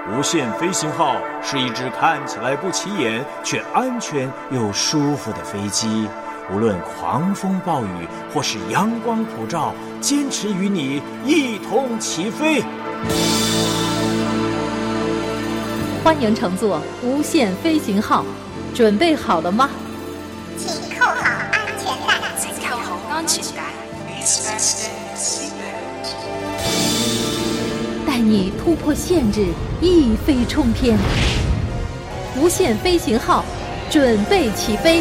无限飞行号是一只看起来不起眼却安全又舒服的飞机，无论狂风暴雨或是阳光普照，坚持与你一同起飞。 欢迎乘坐无限飞行号，准备好了吗？ 请扣好安全带。 请扣好安全帶。 带你突破限制，一飞冲天。无限飞行号，准备起飞。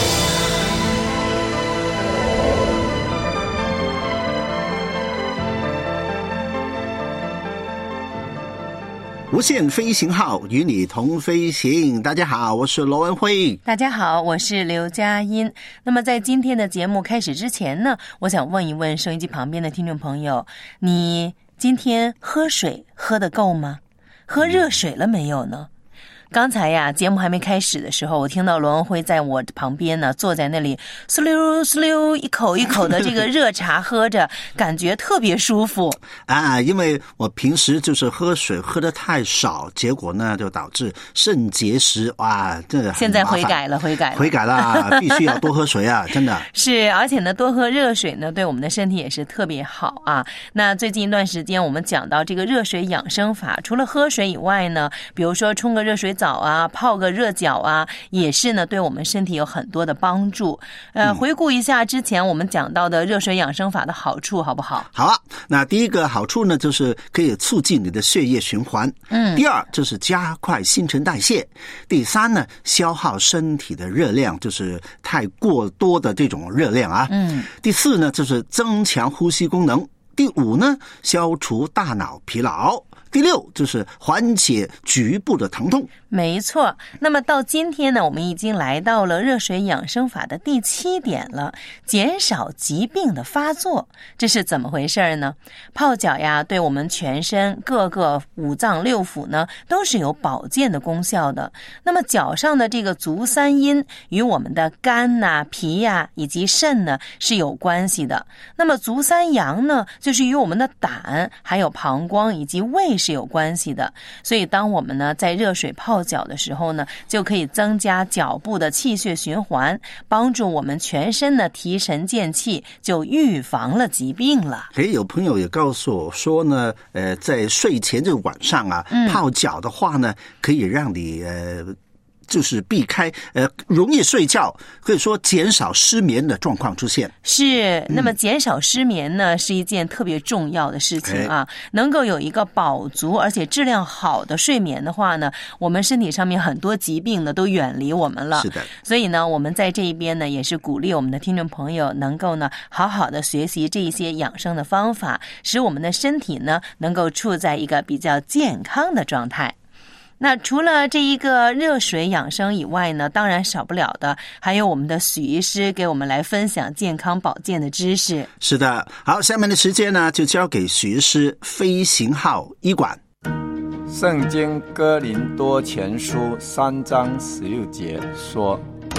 无限飞行号与你同飞行。大家好，我是罗文辉。 大家好，我是刘佳音。那么在今天的节目开始之前呢，我想问一问收音机旁边的听众朋友，你今天喝水喝得够吗？喝热水了没有呢？刚才呀，节目还没开始的时候，我听到罗文辉在我旁边呢，坐在那里嗖溜嗖溜一口一口的这个热茶喝着，感觉特别舒服啊。因为我平时就是喝水喝得太少，结果呢就导致肾结石。哇，这个现在悔改了，悔改了，必须要多喝水啊，真的是。而且呢，多喝热水呢，对我们的身体也是特别好啊。那最近一段时间，我们讲到这个热水养生法，除了喝水以外呢，比如说冲个热水澡啊，泡个热脚啊，也是呢对我们身体有很多的帮助。回顾一下之前我们讲到的热水养生法的好处，好不好？ 好啊。那第一个好处呢，就是可以促进你的血液循环。第二就是加快新陈代谢。第三呢，消耗身体的热量，就是太过多的这种热量啊。第四呢，就是增强呼吸功能。第五呢，消除大脑疲劳。第六就是缓解局部的疼痛。 没错。那么到今天呢，我们已经来到了热水养生法的第7点了，减少疾病的发作。这是怎么回事呢？泡脚呀，对我们全身各个五脏六腑呢，都是有保健的功效的。那么脚上的这个足三阴与我们的肝呐、脾呀以及肾呢是有关系的。那么足三阳呢，就是与我们的胆还有膀胱以及胃是有关系的。所以当我们呢在热水泡脚的时候呢，就可以增加脚部的气血循环，帮助我们全身呢提神健气，就预防了疾病了。 有朋友也告诉我说呢，在睡前这个晚上啊，泡脚的话呢，可以让你就是避开容易睡觉，可以说减少失眠的状况出现。 是，那么减少失眠呢，是一件特别重要的事情啊。能够有一个饱足而且质量好的睡眠的话呢，我们身体上面很多疾病呢都远离我们了。 是的。 所以呢，我们在这一边呢，也是鼓励我们的听众朋友能够呢好好的学习这一些养生的方法，使我们的身体呢能够处在一个比较健康的状态。那除了这一个热水养生以外呢，当然少不了的还有我们的许医师给我们来分享健康保健的知识。 是的。好，下面的时间呢，就交给许医师飞行号医馆。 圣经哥林多前书3章16节说，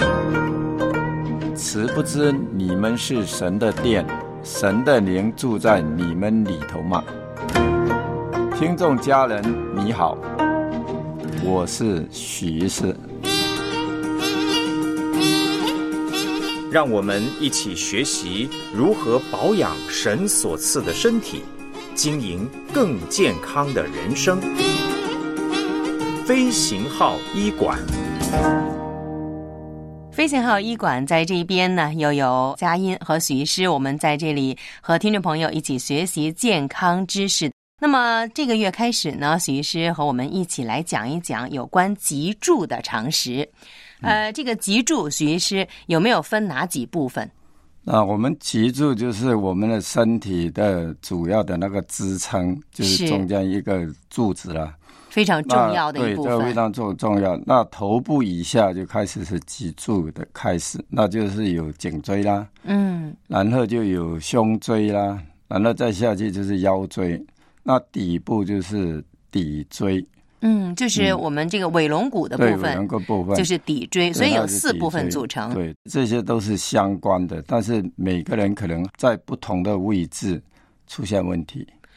此不知你们是神的殿，神的灵住在你们里头吗？听众家人你好，我是许医师。 让我们一起学习如何保养神所赐的身体，经营更健康的人生。飞行号医馆。 飞行号医馆在这边呢，又有佳音和许医师，我们在这里和听众朋友一起学习健康知识。那么这个月开始呢，许医师和我们一起来讲一讲有关脊柱的常识。这个脊柱，许医师有没有分哪几部分？ 我们脊柱就是我们的身体的主要的那个支撑，就是中间一个柱子啦， 非常重要的一部分。 对，这非常重要。那头部以下就开始是脊柱的开始，那就是有颈椎啦，然后就有胸椎啦，然后再下去就是腰椎。那底部就是底椎， 就是我们这个尾龙骨的部分， 对，尾龙骨部分就是底椎，所以有4部分组成。 对，这些都是相关的，但是每个人可能在不同的位置出现问题。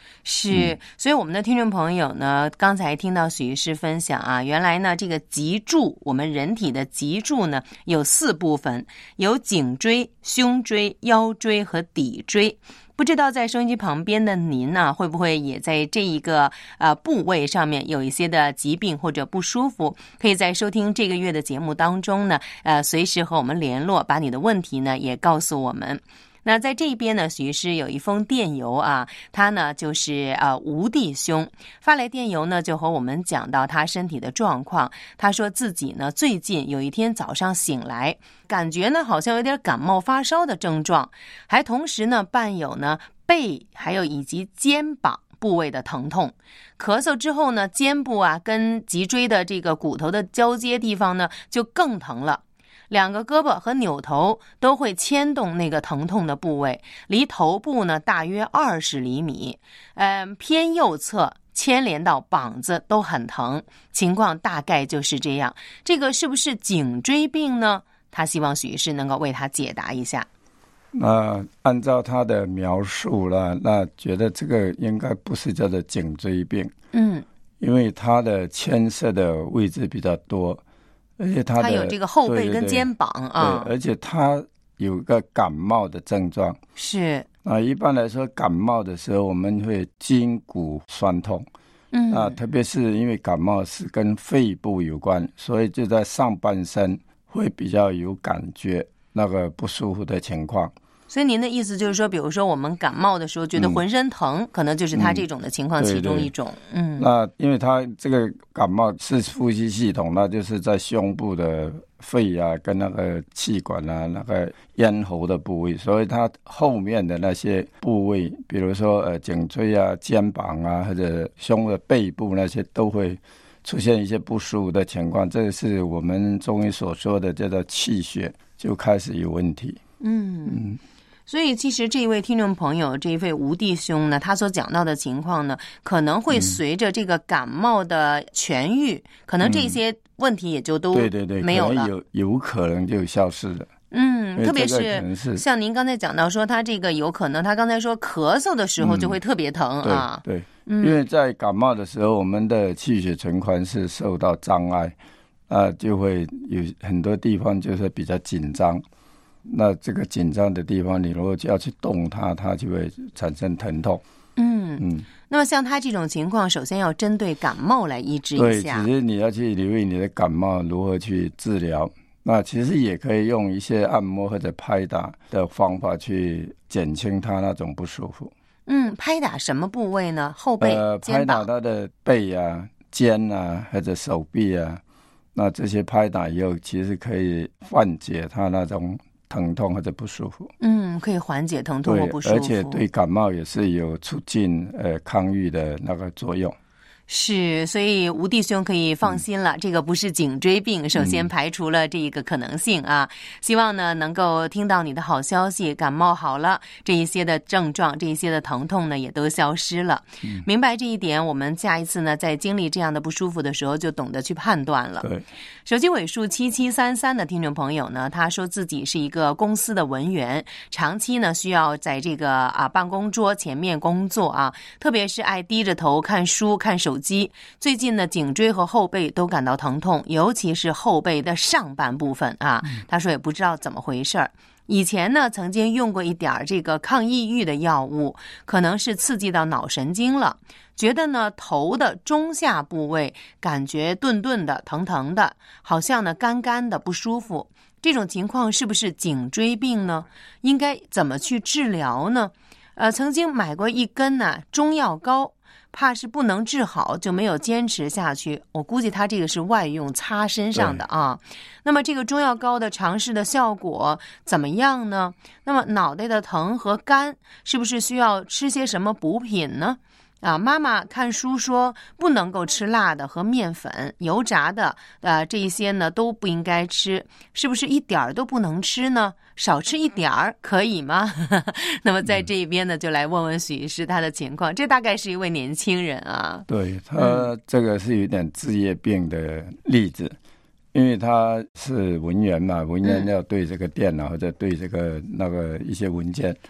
是，所以我们的听众朋友呢，刚才听到许医师分享啊，原来呢这个脊柱，我们人体的脊柱呢有4部分，有颈椎、胸椎、腰椎和骶椎。不知道在收音机旁边的您呢，会不会也在这一个部位上面有一些的疾病或者不舒服？可以在收听这个月的节目当中呢，随时和我们联络，把你的问题呢也告诉我们。那在这边呢，许医师有一封电邮啊，他呢就是吴弟兄发来电邮呢，就和我们讲到他身体的状况。他说自己呢最近有一天早上醒来，感觉呢好像有点感冒发烧的症状，还同时呢伴有呢背还有以及肩膀部位的疼痛。咳嗽之后呢，肩部啊跟脊椎的这个骨头的交接地方呢就更疼了。2个胳膊和扭头都会牵动那个疼痛的部位，离头部呢大约20厘米，偏右侧牵连到膀子都很疼，情况大概就是这样。这个是不是颈椎病呢？他希望许医师能够为他解答一下。 按照他的描述啦，那觉得这个应该不是叫做颈椎病，因为他的牵涉的位置比较多。而且他有这个后背跟肩膀啊， 对，而且他有个感冒的症状。 是一般来说感冒的时候我们会筋骨酸痛，特别是因为感冒是跟肺部有关，所以就在上半身会比较有感觉那个不舒服的情况。 所以您的意思就是说，比如说我们感冒的时候觉得浑身疼，可能就是他这种的情况其中一种。 那因为他这个感冒是呼吸系统，那就是在胸部的肺啊跟那个气管啊那个咽喉的部位，所以他后面的那些部位，比如说颈椎啊、肩膀啊或者胸的背部那些都会出现一些不舒服的情况。这是我们中医所说的叫做气血就开始有问题。 所以其实这一位听众朋友，这一位吴弟兄呢，他所讲到的情况呢，可能会随着这个感冒的痊愈，可能这些问题也就都没有了， 有可能就消失了。 特别是像您刚才讲到说，他这个有可能，他刚才说咳嗽的时候就会特别疼啊。 对，因为在感冒的时候，我们的气血循环是受到障碍，就会有很多地方就是比较紧张。那这个紧张的地方，你如果要去动它，它就会产生疼痛。 那么像他这种情况，首先要针对感冒来医治一下。 对，其实你要去留意你的感冒如何去治疗。那其实也可以用一些按摩或者拍打的方法去减轻它那种不舒服。 拍打什么部位呢？后背、 拍打它的背啊、肩啊或者手臂啊。那这些拍打以后，其实可以缓解它那种疼痛或者不舒服。 可以缓解疼痛或不舒服， 而且对感冒也是有促进抗愈的那个作用。 是，所以吴弟兄可以放心了，这个不是颈椎病，首先排除了这一个可能性啊。希望呢能够听到你的好消息，感冒好了，这一些的症状，这一些的疼痛呢也都消失了。明白这一点，我们下一次呢在经历这样的不舒服的时候就懂得去判断了。 对， 手机尾数7733的听众朋友呢，他说自己是一个公司的文员，长期呢需要在这个办公桌前面工作啊，特别是爱低着头看书看手机。最近呢颈椎和后背都感到疼痛，尤其是后背的上半部分啊。他说也不知道怎么回事儿。以前呢曾经用过一点这个抗抑郁的药物，可能是刺激到脑神经了，觉得呢头的中下部位感觉顿顿的疼疼的，好像呢干干的不舒服。这种情况是不是颈椎病呢？应该怎么去治疗呢？曾经买过一根中药膏，怕是不能治好，就没有坚持下去。我估计他这个是外用擦身上的啊。那么这个中药膏的尝试的效果怎么样呢？那么脑袋的疼和干是不是需要吃些什么补品呢？妈妈看书说不能够吃辣的和面粉、油炸的，这一些呢都不应该吃，是不是一点儿都不能吃呢？少吃一点儿可以吗？那么在这一边呢，就来问问许医师他的情况。这大概是一位年轻人啊。 对，他这个是有点职业病的例子，因为他是文员嘛，文员要对这个电脑或者对这个那个一些文件。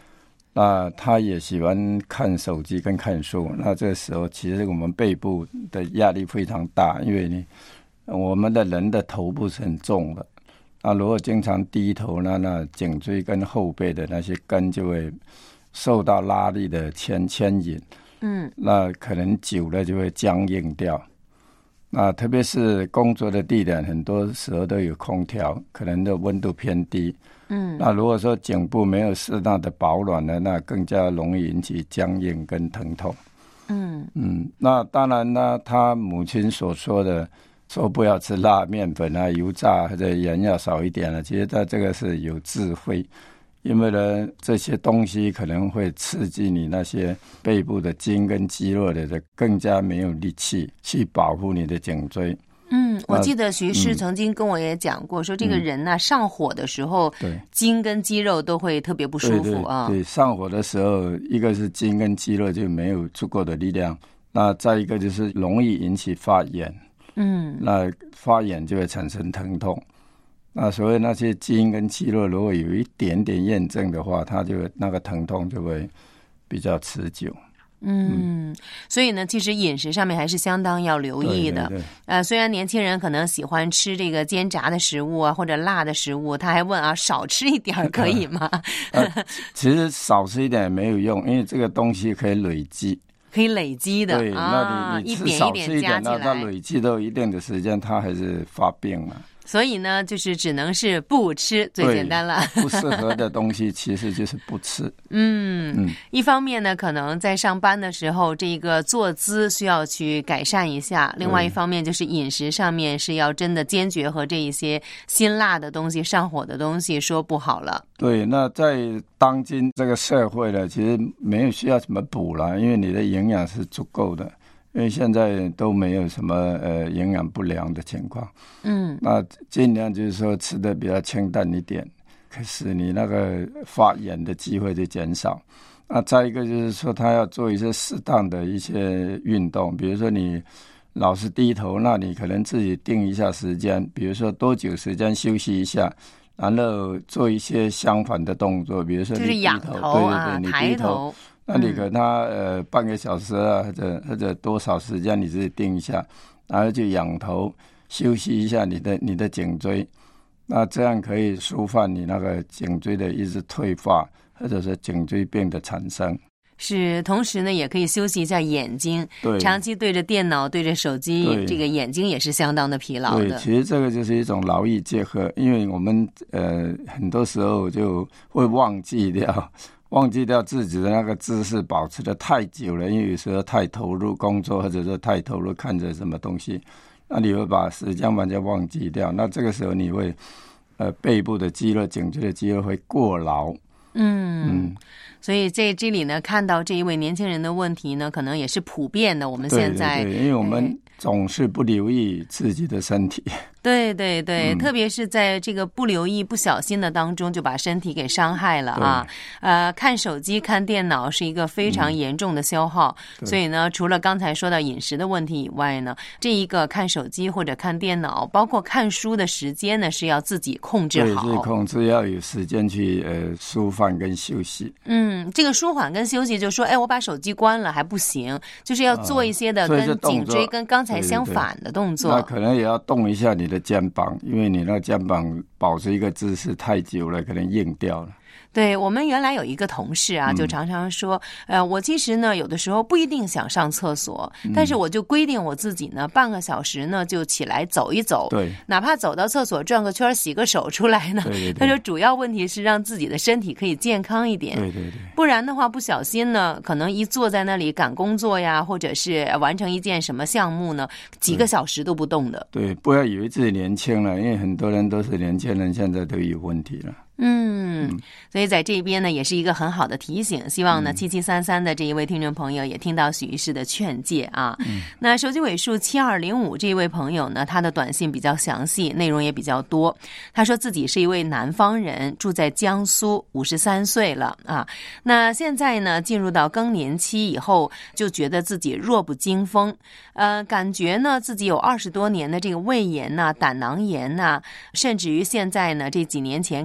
那他也喜欢看手机跟看书，那这个时候其实我们背部的压力非常大，因为我们的人的头部是很重的，那如果经常低头呢，那颈椎跟后背的那些根就会受到拉力的牵引，那可能久了就会僵硬掉。那特别是工作的地点，很多时候都有空调，可能的温度偏低。那如果说颈部没有适当的保暖呢，那更加容易引起僵硬跟疼痛。那当然呢，他母亲所说的说不要吃辣、面粉啊、油炸或者盐要少一点了，其实他这个是有智慧。因为呢，这些东西可能会刺激你那些背部的筋跟肌肉的更加没有力气去保护你的颈椎。 我记得徐师曾经跟我也讲过，说这个人呢，上火的时候，筋跟肌肉都会特别不舒服啊。对， 上火的时候，一个是筋跟肌肉就没有足够的力量，那再一个就是容易引起发炎。那发炎就会产生疼痛。那所以那些筋跟肌肉如果有一点点炎症的话，它就那个疼痛就会比较持久。 所以呢，其实饮食上面还是相当要留意的。虽然年轻人可能喜欢吃这个煎炸的食物啊，或者辣的食物，他还问啊，少吃一点可以吗？ 其实少吃一点也没有用，因为这个东西可以累积。 可以累积的， 对，那你吃少吃一点，那它累积到一定的时间，它还是发病了。 所以呢，就是只能是不吃最简单了。 不适合的东西其实就是不吃。 一方面呢，可能在上班的时候，这个坐姿需要去改善一下；另外一方面就是饮食上面是要真的坚决和这一些辛辣的东西、上火的东西说不好了。 对，那在当今这个社会呢，其实没有需要怎么补了，因为你的营养是足够的。因为现在都没有什么营养不良的情况，那尽量就是说吃的比较清淡一点，可是你那个发炎的机会就减少。那再一个就是说，他要做一些适当的一些运动，比如说你老是低头，那你可能自己定一下时间，比如说多久时间休息一下，然后做一些相反的动作，比如说你低头， 就是仰头啊， 对，你低头。那你给他半个小时啊，或者多少时间，你自己定一下，然后就仰头休息一下你的颈椎，那这样可以舒缓你那个颈椎的一直退化，或者是颈椎病的产生。 是，同时呢，也可以休息一下眼睛。对，长期对着电脑、对着手机，这个眼睛也是相当的疲劳的。 对，其实这个就是一种劳逸结合，因为我们很多时候就会忘记掉自己的那个姿势保持的太久了，因为有时候太投入工作，或者说太投入看着什么东西，那你会把时间完全忘记掉。那这个时候你会背部的肌肉、颈椎的肌肉会过劳。 所以在这里呢，看到这一位年轻人的问题呢，可能也是普遍的。我们现在对，因为我们总是不留意自己的身体。 对，特别是在这个不留意、不小心的当中，就把身体给伤害了啊。看手机、看电脑是一个非常严重的消耗。所以呢，除了刚才说到饮食的问题以外呢，这一个看手机或者看电脑，包括看书的时间呢，是要自己控制好。 对，自己控制，要有时间去舒缓跟休息。 这个舒缓跟休息，就说我把手机关了还不行，就是要做一些的跟颈椎跟刚才相反的动作。 那可能也要动一下你的肩膀，因为你那肩膀保持一个姿势太久了，可能硬掉了。 对，我们原来有一个同事啊，就常常说，我其实呢有的时候不一定想上厕所，但是我就规定我自己呢半个小时呢就起来走一走， 对， 哪怕走到厕所转个圈洗个手出来呢。 对， 他说主要问题是让自己的身体可以健康一点， 对， 不然的话不小心呢，可能一坐在那里赶工作呀，或者是完成一件什么项目呢，几个小时都不动的。 对，不要以为自己年轻了，因为很多人都是年轻人，现在都有问题了。 所以在这边呢，也是一个很好的提醒。希望呢，7733的这一位听众朋友也听到许医师的劝诫啊。那手机尾数7205这一位朋友呢，他的短信比较详细，内容也比较多。他说自己是一位南方人，住在江苏，53岁了啊。那现在呢，进入到更年期以后，就觉得自己弱不禁风，感觉呢自己有20多年的这个胃炎呐、胆囊炎呐，甚至于现在呢这几年前开始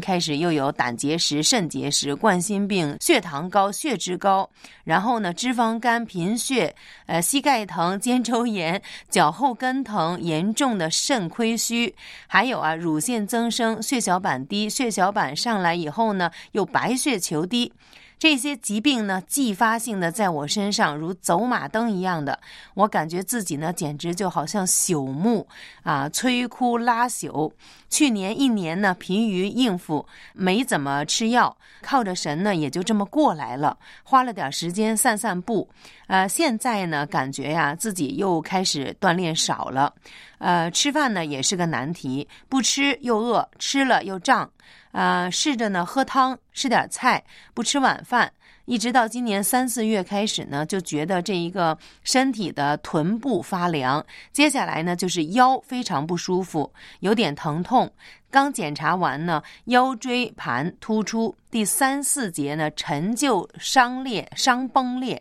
又有胆结石、肾结石、冠心病、血糖高、血脂高，然后呢脂肪肝、贫血、膝盖疼、肩周炎、脚后跟疼、严重的肾亏虚，还有乳腺增生、血小板低，血小板上来以后呢又白血球低。这些疾病呢，继发性的在我身上如走马灯一样的，我感觉自己呢，简直就好像朽木摧枯拉朽。去年1年呢，疲于应付，没怎么吃药，靠着神呢，也就这么过来了。花了点时间散散步，现在呢，感觉自己又开始锻炼少了，吃饭呢也是个难题，不吃又饿，吃了又胀。试着呢喝汤，吃点菜，不吃晚饭，一直到今年3、4月开始呢，就觉得这一个身体的臀部发凉，接下来呢就是腰非常不舒服，有点疼痛。刚检查完呢，腰椎盘突出，第3、4节呢陈旧伤崩裂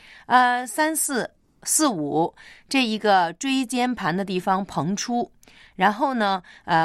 ，3、4、4、5这一个椎间盘的地方膨出，然后呢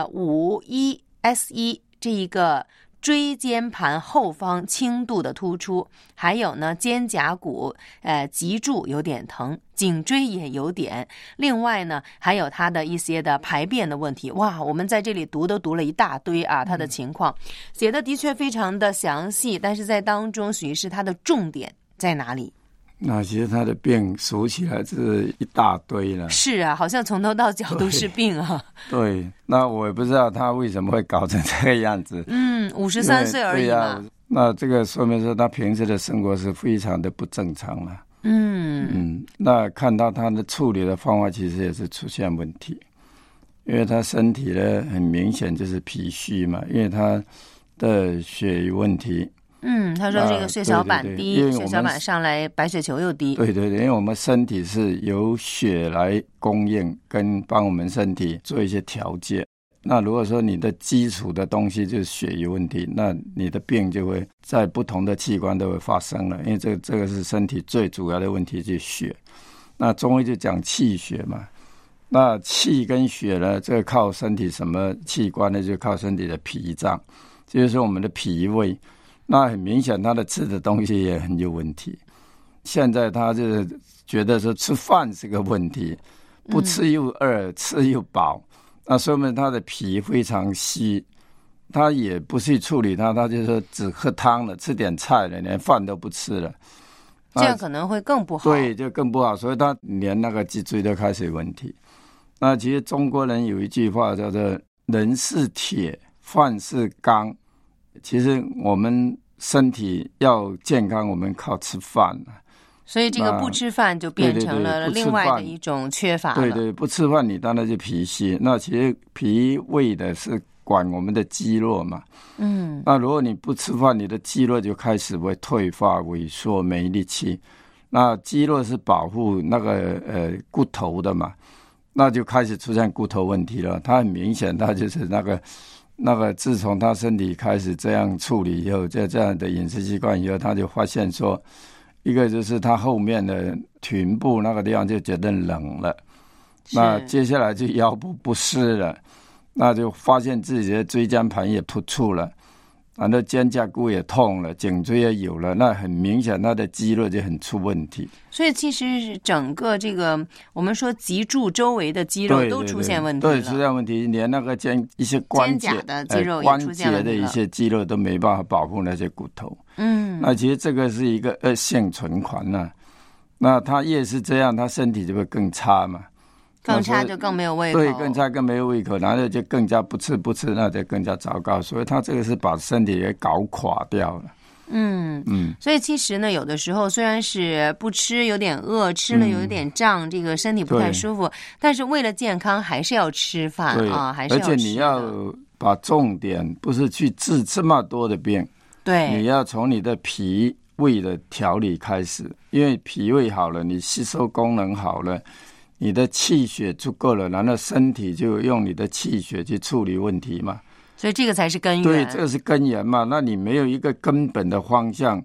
5、1、S1这一个椎间盘后方轻度的突出，还有呢肩胛骨脊柱有点疼，颈椎也有点，另外呢还有他的一些的排便的问题。哇，我们在这里读了一大堆他的情况写的的确非常的详细，但是在当中许是他的重点在哪里？ 那其实他的病数起来是一大堆了。 是啊，好像从头到脚都是病啊。 对，那我也不知道他为什么会搞成这个样子。 53岁而已嘛。 那这个说明说他平时的生活是非常的不正常了。那看到他的处理的方法其实也是出现问题，因为他身体呢很明显就是脾虚嘛，因为他的血有问题。 他说这个血小板低， 对， 血小板上来，白血球又低。 对，因为我们身体是由血来供应，跟帮我们身体做一些调节。那如果说你的基础的东西就是血有问题，那你的病就会在不同的器官都会发生了，因为这个是身体最主要的问题，就是血。那中医就讲气血嘛，那气跟血呢，这个靠身体什么器官呢？就靠身体的脾脏，就是我们的脾胃。那很明显他的吃的东西也很有问题，现在他就觉得说吃饭是个问题，不吃又饿，吃又饱，那说明他的脾非常虚，他也不去处理他就说只喝汤了，吃点菜了，连饭都不吃了， 这样可能会更不好。 对，就更不好，所以他连那个脊椎都开始有问题。那其实中国人有一句话叫做人是铁，饭是钢，其实我们身体要健康，我们靠吃饭， 所以这个不吃饭就变成了另外的一种缺乏了。 对，不吃饭你当然就脾虚。那其实脾胃的是管我们的肌肉嘛。那如果你不吃饭，你的肌肉就开始会退化、萎缩、没力气。那肌肉是保护那个骨头的嘛，那就开始出现骨头问题了。它很明显，它就是那个自从他身体开始这样处理以后，这样的饮食习惯以后，他就发现说，一个就是他后面的臀部那个地方就觉得冷了，那接下来就腰部不适了，那就发现自己的椎间盘也突出了，然后肩胛骨也痛了，颈椎也有了，那很明显他的肌肉就很出问题。 所以其实整个这个我们说脊柱周围的肌肉都出现问题了。 对，出现问题，连那个一些关节的肌肉也出现问题了， 关节的一些肌肉都没办法保护那些骨头。那其实这个是一个恶性循环啊。那他越是这样，他身体就会更差嘛。 更差就更没有胃口。 对，更差更没有胃口，然后就更加不吃，那就更加糟糕。所以他这个是把身体给搞垮掉了。 所以其实呢，有的时候虽然是不吃有点饿，吃了有点胀，这个身体不太舒服，但是为了健康还是要吃饭啊，还是要吃。 而且你要把重点不是去治这么多的病， 对， 你要从你的脾胃的调理开始，因为脾胃好了，你吸收功能好了，你的气血足够了，然后身体就用你的气血去处理问题嘛。 所以这个才是根源。 对，这个是根源嘛。那你没有一个根本的方向，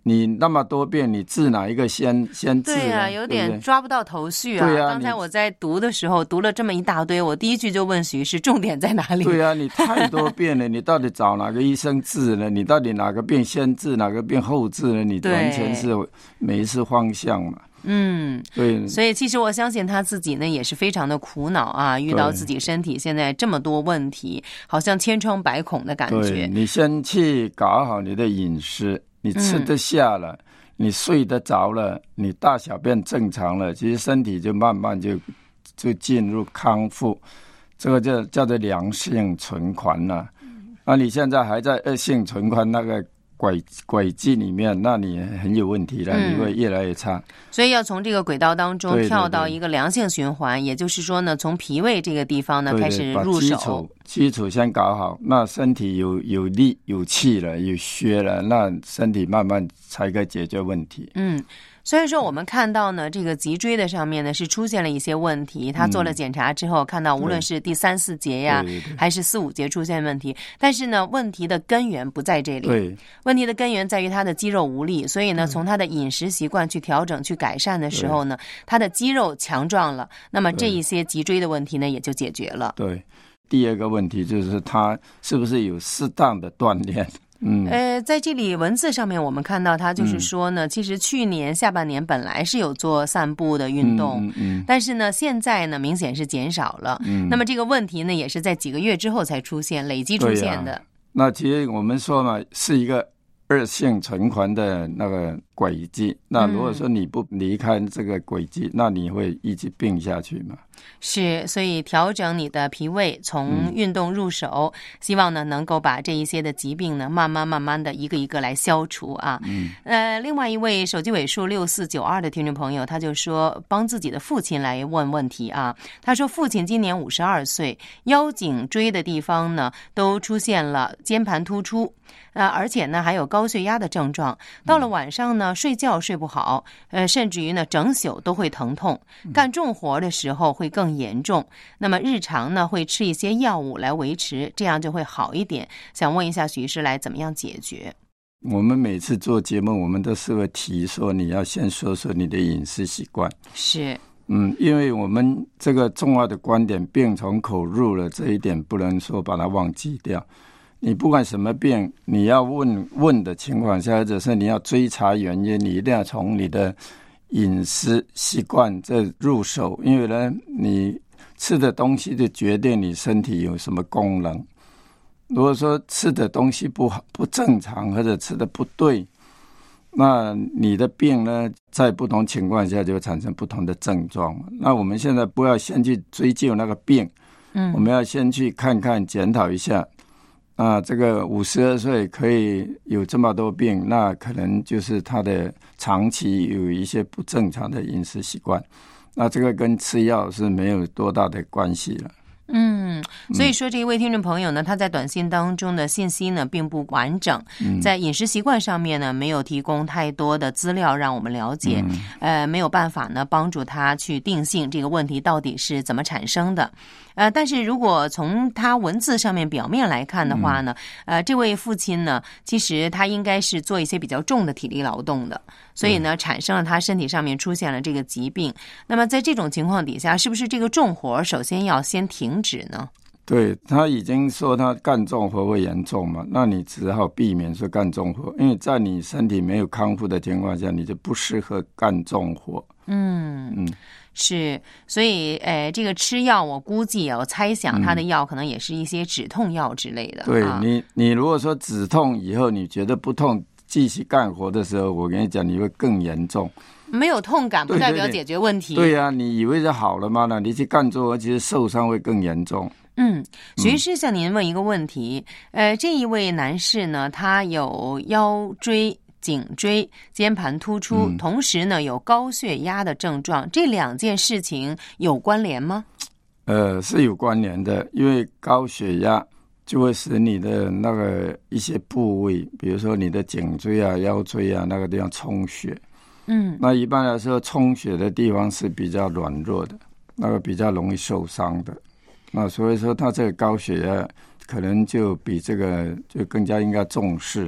你那么多遍，你治哪一个先治？ 对啊，有点抓不到头绪啊。 对啊， 刚才我在读的时候读了这么一大堆，我第一句就问徐医师重点在哪里？ 对啊，你太多遍了，你到底找哪个医生治呢？你到底哪个病先治，哪个病后治呢？你完全是没是方向嘛。对， 所以其实我相信他自己呢也是非常的苦恼啊，遇到自己身体现在这么多问题，好像千疮百孔的感觉。 对，你先去搞好你的饮食，你吃得下了，你睡得着了，你大小便正常了，其实身体就慢慢就进入康复，这个叫做良性循环了。那你现在还在恶性循环那个轨迹里面，那你很有问题了，你会越来越差。 所以要从这个轨道当中跳到一个良性循环，也就是说呢，从脾胃这个地方呢开始入手， 基础先搞好，那身体有力有气了，有血了，那身体慢慢才可以解决问题。 所以说我们看到呢，这个脊椎的上面呢是出现了一些问题，他做了检查之后看到无论是第3、4节呀，还是4、5节出现问题，但是呢问题的根源不在这里。 对， 问题的根源在于他的肌肉无力，所以呢从他的饮食习惯去调整去改善的时候呢，他的肌肉强壮了，那么这一些脊椎的问题呢也就解决了。 对，第二个问题就是他是不是有适当的锻炼。 在这里文字上面我们看到他就是说呢，其实去年下半年本来是有做散步的运动，但是呢现在呢明显是减少了。那么这个问题呢也是在几个月之后才出现，累积出现的。 那其实我们说嘛，是一个恶性循环的那个轨迹，那如果说你不离开这个轨迹，那你会一直病下去嘛。 是，所以调整你的脾胃，从运动入手，希望呢能够把这一些的疾病呢慢慢的一个一个来消除啊。另外一位手机尾数6492的听众朋友，他就说帮自己的父亲来问问题啊。他说父亲今年52岁，腰颈椎的地方呢都出现了肩盘突出，而且呢还有高血压的症状，到了晚上呢睡觉睡不好，甚至于呢整宿都会疼痛，干重活的时候会更严重，那么日常呢会吃一些药物来维持，这样就会好一点。想问一下徐医师来怎么样解决？ 我们每次做节目我们都是会提说你要先说说你的饮食习惯。 是， 因为我们这个重要的观点病从口入了，这一点不能说把它忘记掉。你不管什么病，你要问的情况下，或者是你要追查原因，你一定要从你的饮食习惯这入手，因为呢你吃的东西就决定你身体有什么功能。如果说吃的东西不正常，或者吃的不对，那你的病呢在不同情况下就会产生不同的症状。那我们现在不要先去追究那个病，我们要先去看看检讨一下，这个52岁可以有这么多病，那可能就是他的长期有一些不正常的饮食习惯，那这个跟吃药是没有多大的关系了。 所以说这一位听众朋友呢，他在短信当中的信息呢并不完整，在饮食习惯上面呢没有提供太多的资料让我们了解，没有办法呢帮助他去定性这个问题到底是怎么产生的。但是如果从他文字上面表面来看的话呢，这位父亲呢，其实他应该是做一些比较重的体力劳动的，所以呢，产生了他身体上面出现了这个疾病。那么在这种情况底下，是不是这个重活首先要先停止呢？ 对，他已经说他干重活会严重嘛，那你只好避免说干重活，因为在你身体没有康复的情况下，你就不适合干重活。 是，所以这个吃药我估计我猜想他的药可能也是一些止痛药之类的。 对，你如果说止痛以后你觉得不痛继续干活的时候，我跟你讲你会更严重。 没有痛感不代表解决问题。 对啊，你以为是好了吗？那你去干重活，其实受伤会更严重。 徐医师向您问一个问题，这一位男士呢，他有腰椎、颈椎、肩盘突出，同时呢有高血压的症状，这两件事情有关联吗？ 是有关联的，因为高血压就会使你的那个一些部位，比如说你的颈椎啊、腰椎啊那个地方充血。那一般来说充血的地方是比较软弱的，那个比较容易受伤的。那所以说他这个高血压可能就比这个就更加应该重视。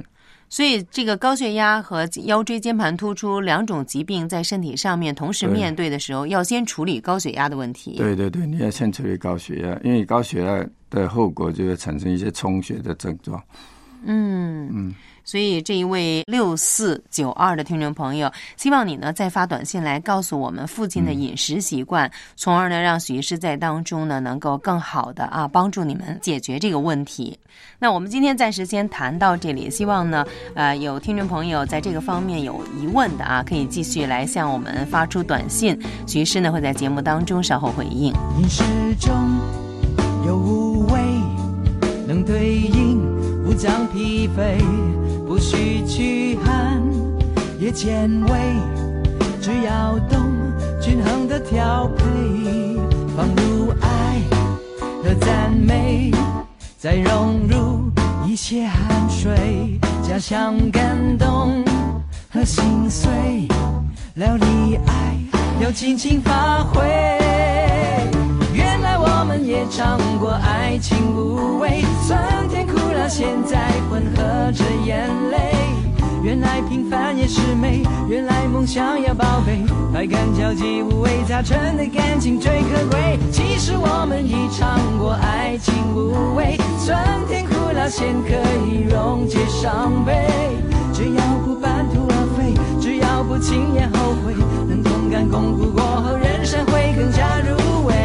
所以这个高血压和腰椎间盘突出2种疾病在身体上面同时面对的时候，要先处理高血压的问题。 对对对，你要先处理高血压，因为高血压的后果就会产生一些充血的症状。所以这一位6492的听众朋友，希望你呢再发短信来告诉我们附近的饮食习惯，从而呢让许医师在当中呢能够更好的帮助你们解决这个问题。那我们今天暂时先谈到这里，希望呢有听众朋友在这个方面有疑问的可以继续来向我们发出短信，许医师呢会在节目当中稍后回应。 饮食中有无味，能对应五脏脾肺，不需驱寒也健胃，只要懂均衡的调配，放入爱和赞美，再融入一些汗水，加上感动和心碎，料理爱要尽情发挥。原来我们也尝过爱情无味，酸甜苦辣现在混合着眼泪，原来平凡也是美，原来梦想要宝贝，百感交集无味杂陈的感情最可贵。其实我们已尝过爱情无味，酸甜苦辣咸可以溶解伤悲，只要不半途而废，只要不轻言后悔，能同甘共苦过后，人生会更加入味。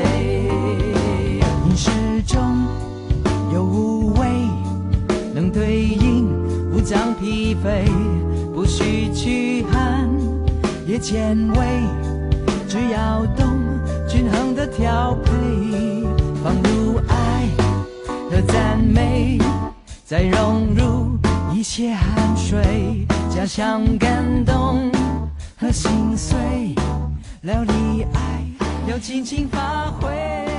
饮食中有无味，能对应五脏脾肺，不需驱寒也健胃，只要懂均衡的调配，放入爱和赞美，再融入一些汗水，加上感动和心碎，料理爱要尽情发挥。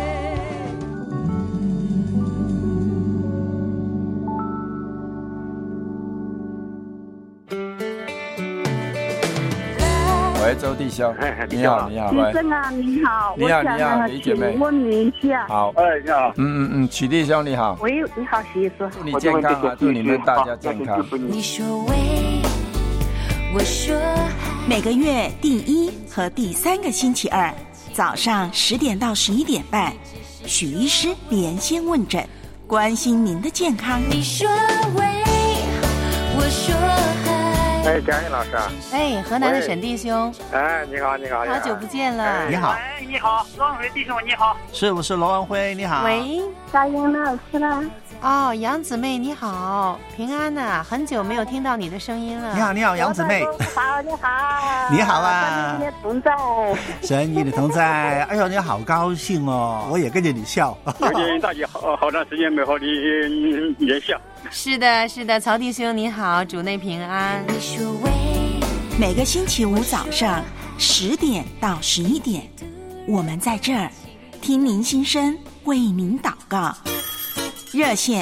喂，周弟兄，你好，你好， 医生啊，你好， 你好，你好，李姐妹， 问你一下， 好， 你好， 曲弟兄你好， 喂，你好，许医师， 祝你健康啊，祝你们大家健康。 你说喂，我说每个月第1和第3个星期二早上10点到11点半，许医师连线问诊，关心您的健康。你说喂，我说嗨。 嘉颖老师啊， 河南的沈弟兄， 你好，你好， 好久不见了， 你好， 你好，罗文辉弟兄你好， 是我是罗文辉，你好， 喂， 嘉颖老师啦。 杨姊妹你好，平安啊，很久没有听到你的声音了。 你好，你好，杨姊妹。 好，你好。 你好啊。 神与你同在。 神与你同在。哎呦，你好高兴哦，我也跟着你笑。 有点大姐好长时间没和你联系。 是的，是的，曹弟兄你好，主内平安。 你说喂，每个星期五早上10点到11点，我们在这儿听您心声，为您祷告。热线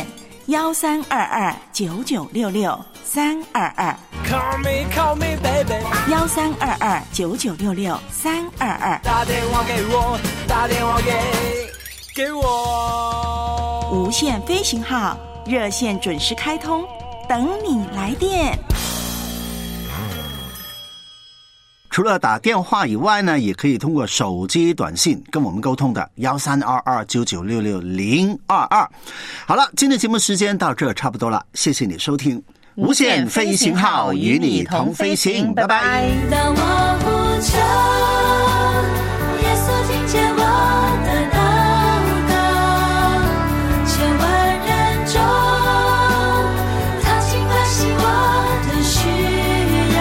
13229966 322 Call me baby 13229966 322， 打电话给我，打电话给我。 无线飞行号热线准时开通，等你来电。 除了打电话以外呢，也可以通过手机短信跟我们沟通的13229966 022。好了，今天节目时间到这差不多了，谢谢你收听无线飞行号，与你同飞行，拜拜。 当我呼求，耶稣听见我的祷告，千万人中，他尽关心我的需要。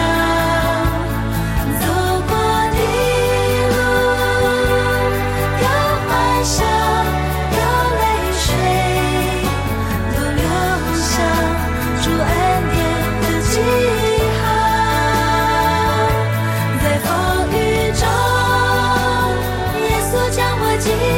记